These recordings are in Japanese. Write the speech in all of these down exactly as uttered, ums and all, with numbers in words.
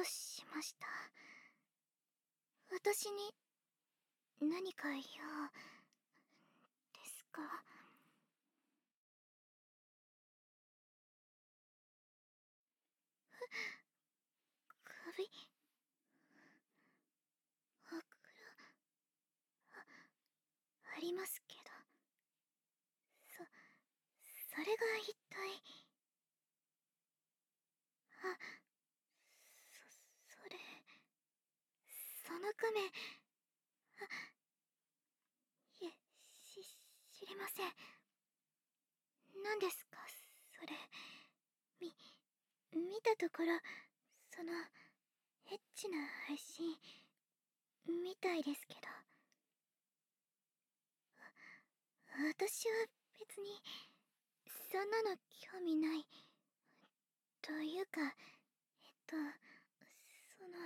うしました？私に何か用ですか？首、ほくろ、あ、ありますけど、そ、それが一体。あ、そ、それ、その亀、あ、いえ、し、知りません。何ですか、それ。み、見たところ、その、エッチな配信、みたいですけど。私は別に、そんなの興味ない。というか、えっと、その、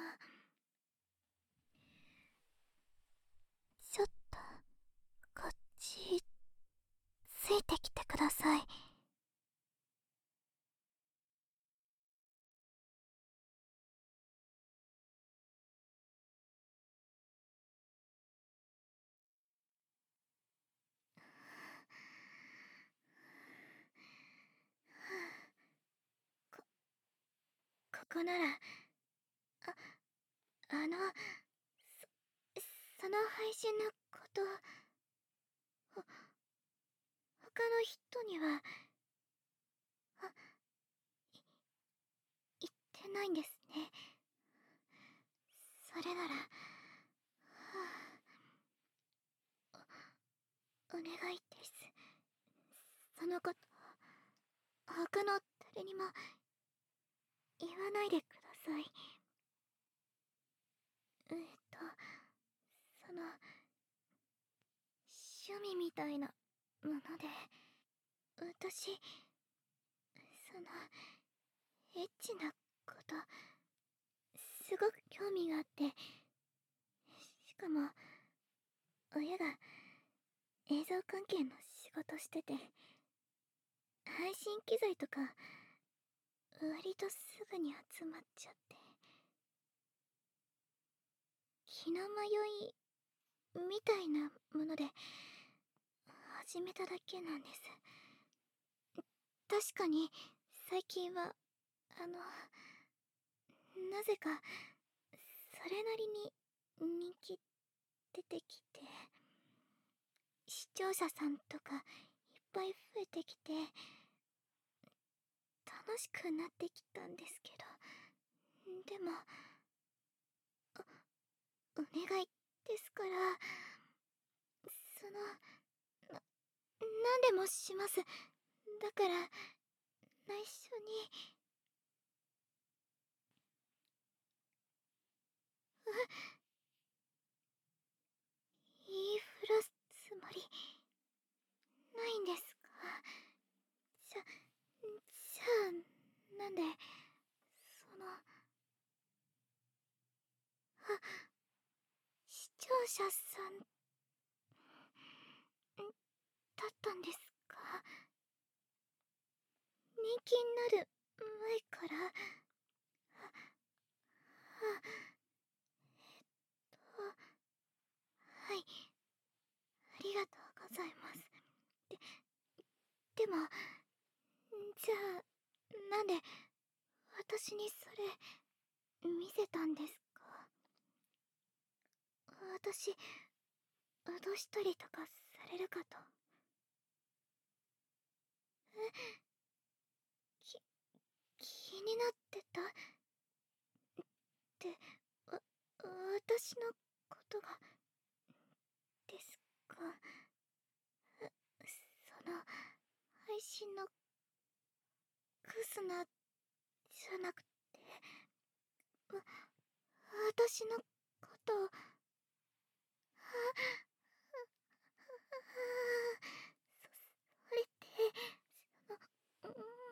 ちょっと、こっち、ついてきてください。こ、ここなら、あ、あの、そ、その配信のこと、ほ、他の人には、あ、い、言ってないんですね。それなら、はあ、お、お願いです。そのこと、他の誰にも、言わないでください。えっと、その、趣味みたいなもので、私、その、エッチなこと、すごく興味があって、しかも、親が映像関係の仕事してて、配信機材とか、割とすぐに集まっちゃって、気の迷い、みたいなもので、始めただけなんです。確かに、最近は、あの、なぜか、それなりに人気出てきて、視聴者さんとかいっぱい増えてきて、楽しくなってきたんですけど、でも、お、お願いですから、その、な、なんでもします。だから、内緒に。え、言いふらすつもり、ないんですか？じゃ、じゃあ、なんで、その、あ、視聴者さん、だったんですか？人気になる前から、あ、あ、と、はい、ありがとうございます。で、でも、じゃあ、なんで、私にそれ、見せたんですか？私、脅したりとかされるかと。え、き、気になってたって、わ、私のことが、ですか？その、配信の、クスナ、じゃなくて、わ、私のこと、あ、あ、そ、それって、その、うーん、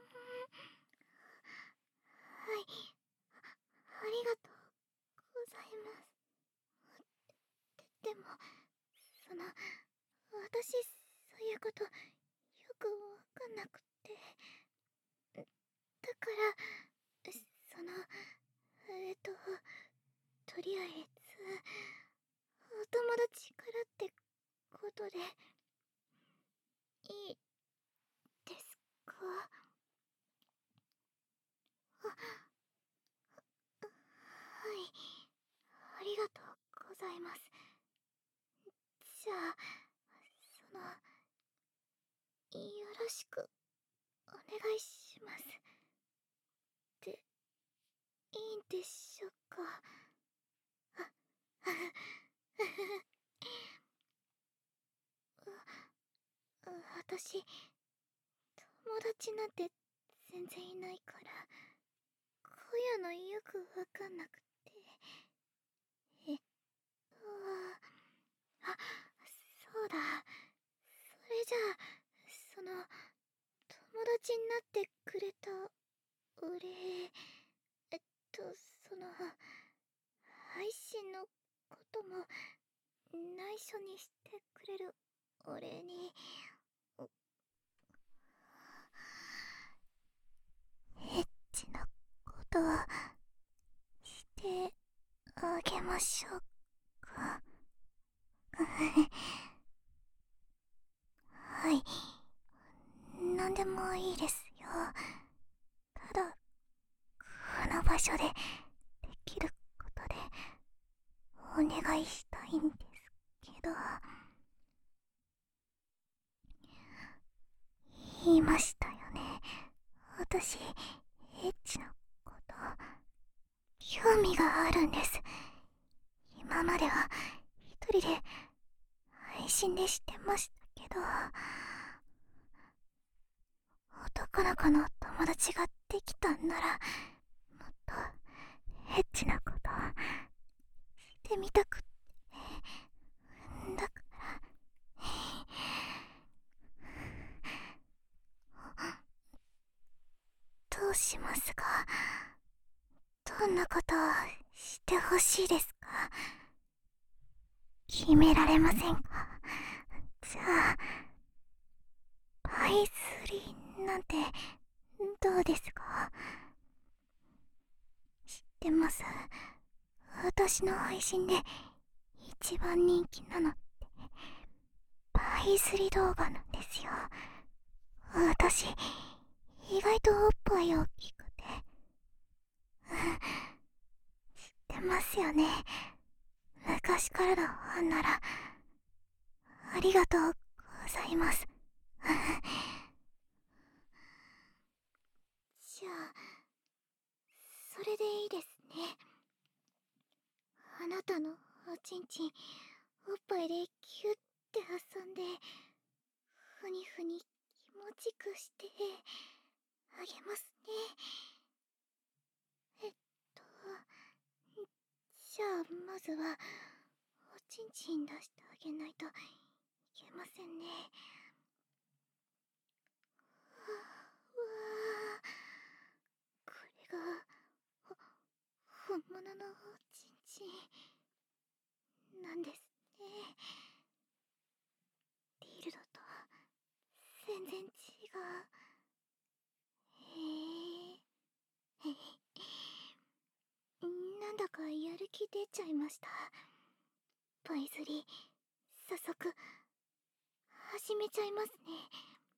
はい、ありがとうございます。で、でも、その、私、そういうこと、よくわかんなくて、だから、その、 えっととりあえずお友達からってことでいいですか？あ、はい、ありがとうございます。じゃあそのよろしくお願いしますでいいんでしょうか？あ、私友達なんて全然いないからこういうのよくわかんなくて。えっとあ、そうだ、それじゃあその友達になってくれたお礼、えっとその配信のことも内緒にしてくれるお礼にエッチなことをしてあげましょうか？はい、なんでもいいですよ。ただこの場所でできることでお願いしたいんですけど。言いましたよね、私エッチなこと興味があるんです。今までは一人で配信でしてましたけど、男の子の友達ができたんならもっとエッチなことしてみたくって。だからどうしますか？どんなことをしてほしいですか？決められませんか？じゃあパイスリーなんてどうですか？知ってます。私の配信で一番人気なのってパイスリ動画なんですよ。私意外とおっぱい大きくて知ってますよね。昔からのファンならありがとうございます。じゃあそれでいいですね。あなたのおちんちんおっぱいでキュッて挟んでふにふに気持ちくしてあげますね。えっとじゃあまずはおちんちん出してあげないといけませんね。わあ、これが本物のおちんちんなんですね。ディルドと全然違う。へえなんだかやる気出ちゃいました。パイズリ早速始めちゃいますね。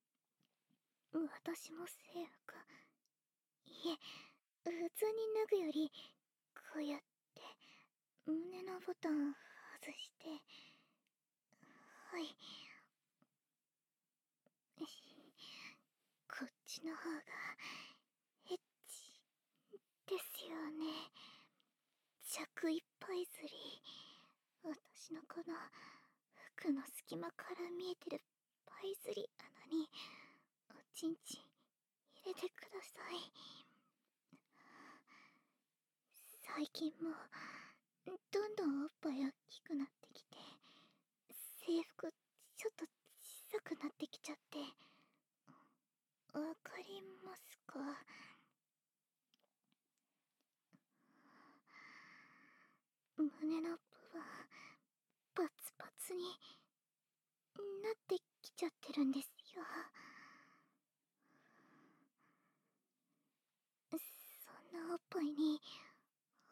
私も制服、いえ普通に脱ぐよりこうやって胸のボタン外して、はい、こっちの方がエッチですよね。着いっぱいずり、私のこの服の隙間から見えてるパイズリ穴におちんちん入れてください。最近もどんどんおっぱい大きくなってきて制服ちょっと小さくなってきちゃって、わかりますか？胸の部分パツパツになってきちゃってるんですよ。そんなおっぱいに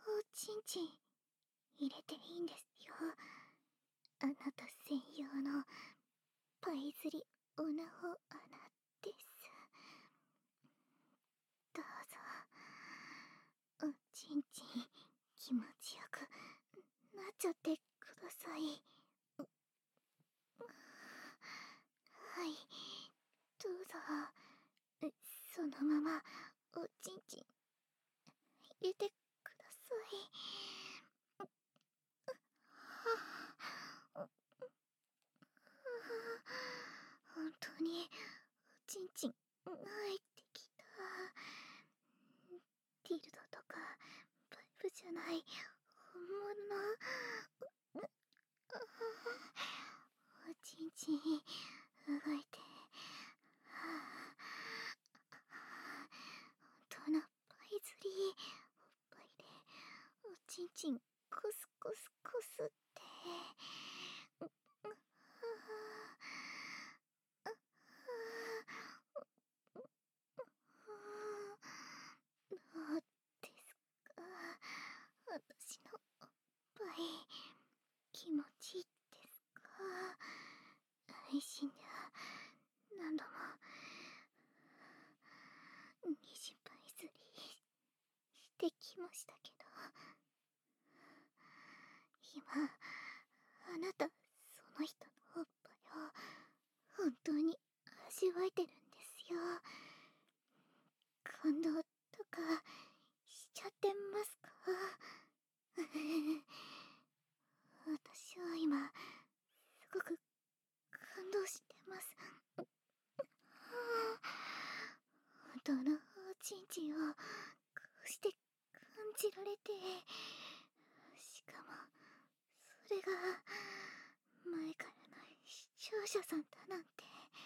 いずりおなほあなです。どうぞおちんちん気持ちよくなっちゃってください。はい、どうぞ。そのままおちんちん入れてください。本当におちんちん入ってきた。ティルドとかパイプじゃない本物のおちんちん動いて、本当のパイズリーおっぱいでおちんちんコスコスコスって。どうですか、私のおっぱい気持ちいいですか。配信では何度も二次パイズリーしてきましたけど、今あなたその人のおっぱいを本当に味わえてるんですよ。感動とかしちゃってますか。私は今すごく感動してます。本当のおちんちんをこうして感じられて、しかもそれが前からの視聴者さんだなんて。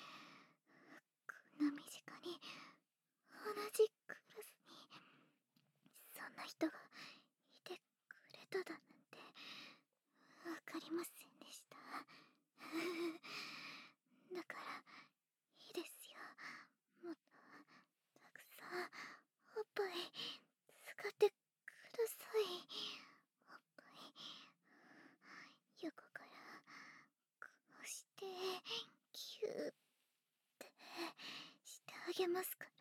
こんな身近に同じクラスにそんな人がいてくれただなんてわかりませんでした。だからいいですよ、もっとたくさんおっぱい使ってください。おっぱい横からこうしてキューってしてあげますから。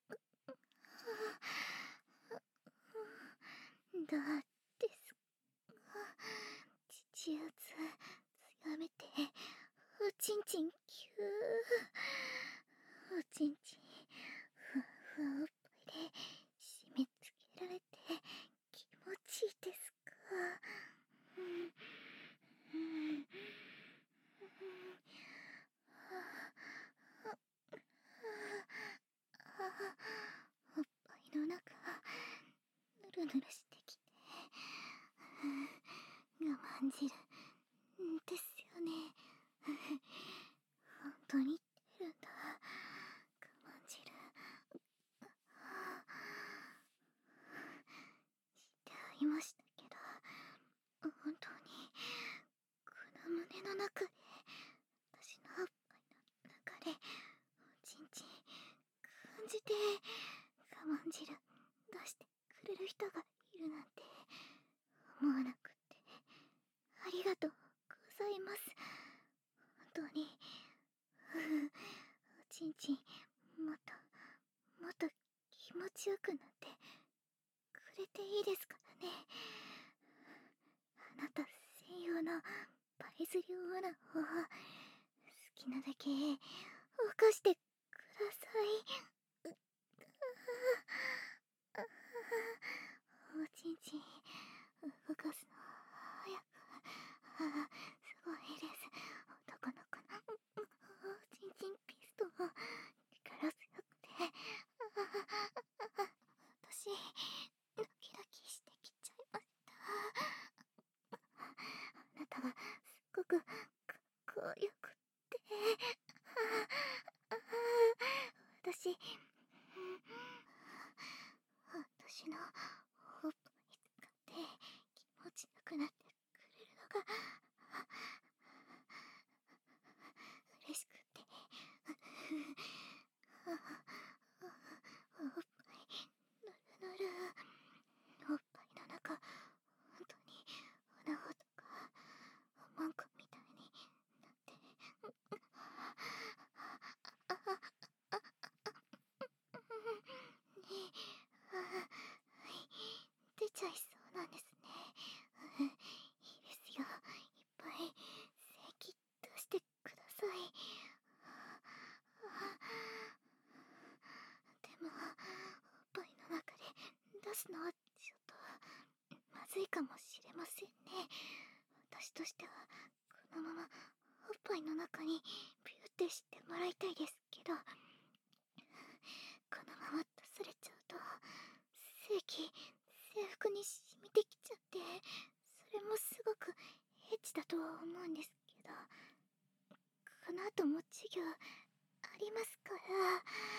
どうですか。父圧強めておちんちんキュー、おちんちんふわふわおっぱいで締め付けられて気持ちいいですか。うんうんおっぱいの中ぬるぬるしてきて我慢汁ですよね。本当に言ってるんだ、我慢汁。してありましたけど、本当にこの胸の中で私のおっぱいの中でおちんちん感じて我慢汁出してくれる人がいるなんて思わなくってありがとうございます。本当におちんちんもっともっと気持ちよくなってくれていいですからね。あなた専用のパイズリオーナーを好きなだけ動かしてください。おちんちん動かすの早く、あすごいです。男の子のおちんちんピストン力強くて、私ドキドキしてきちゃいました。あなたがすっごくかっこよくって私私のおっぱい使って気持ちよくなってくれるのが嬉しくておっぱいぬるぬる、おっぱいの中本当におなほとかおまんこみたいになってすのはちょっとまずいかもしれませんね。私としてはこのままおっぱいの中にビューってしてもらいたいですけど、このまま出されちゃうと精液制服に染みてきちゃって、それもすごくエッチだとは思うんですけど、この後も授業ありますから。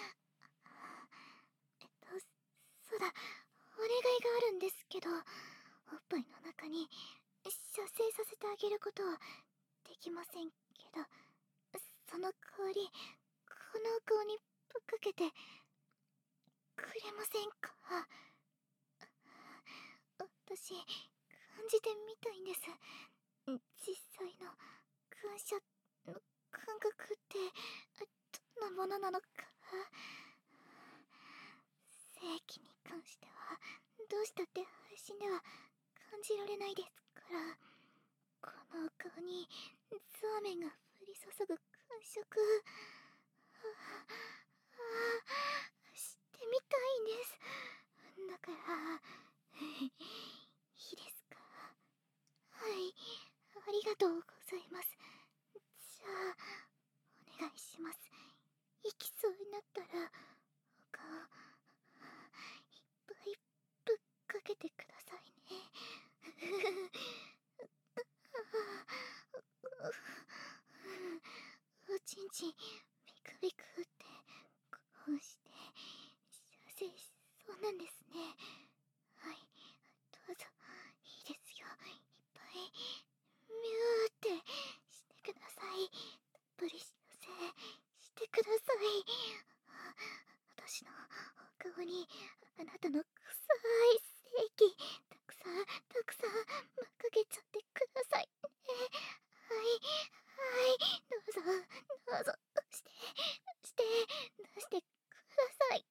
えっとそうだ、お願いがあるんですけど、おっぱいの中に射精させてあげることはできませんけど、その代わりこの顔にぶっかけてくれませんか？私感じてみたいんです。実際の感謝の感覚ってどんなものなのか。性器に関してはどうしたって配信では感じられないですから、この顔にゾーメンが降り注ぐ感触、してみたいんです。だからいいですか？はい、ありがとうございます。じゃあお願いします。行きそうになったらお顔いっぱいぶっかけてくださいね。おちんちんビクビクってこうして射精しそうなんですね。はい、どうぞいいですよ。いっぱいミューってしてください。たっぷり射精してください。私のお顔にあなたの臭い精液たくさんたくさんぶっかけちゃってくださいね。はいはい、どうぞどうぞしてして出してください。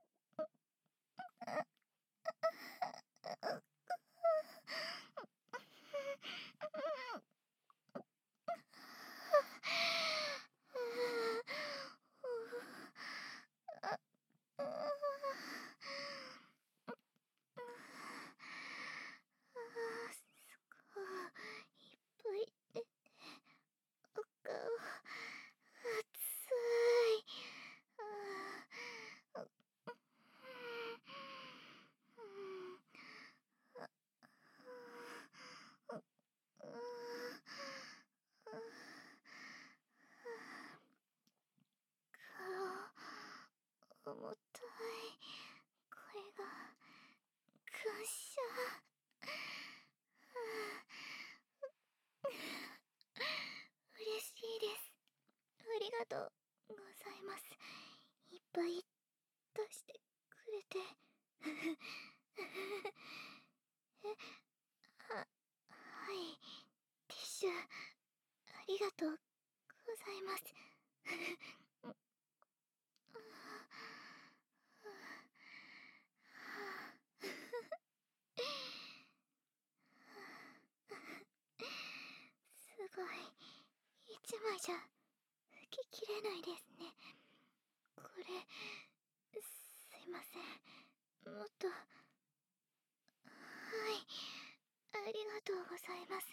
重たい。これが感謝。嬉しいです。ありがとうございます。いっぱい出してくれて。え、は、はい。ティッシュ、ありがとうございます。すごい。一枚じゃ拭ききれないですね。これ、すいません。もっと。はい。ありがとうございます。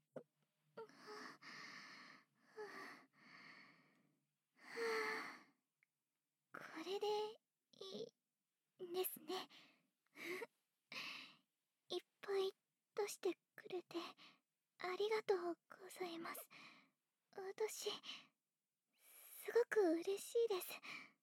これでいいんですね。いっぱい出してくれてありがとうございます。私、すごく嬉しいです。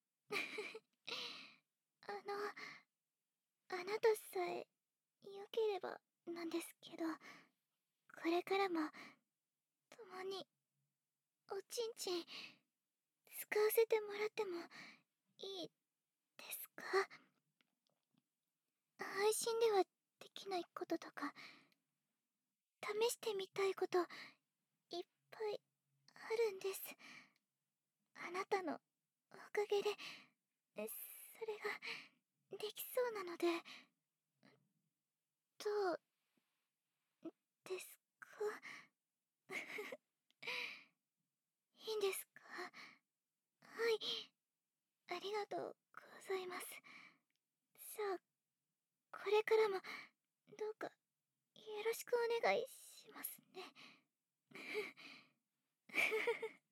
あの、あなたさえよければなんですけど、これからも共におちんちん使わせてもらってもいいですか？配信ではできないこととか試してみたいこといっぱいあるんです。あなたのおかげでそれができそうなので。どうですか？いいんですか？はい、ありがとうございます。じゃあこれれからもどうかよろしくお願いしますね。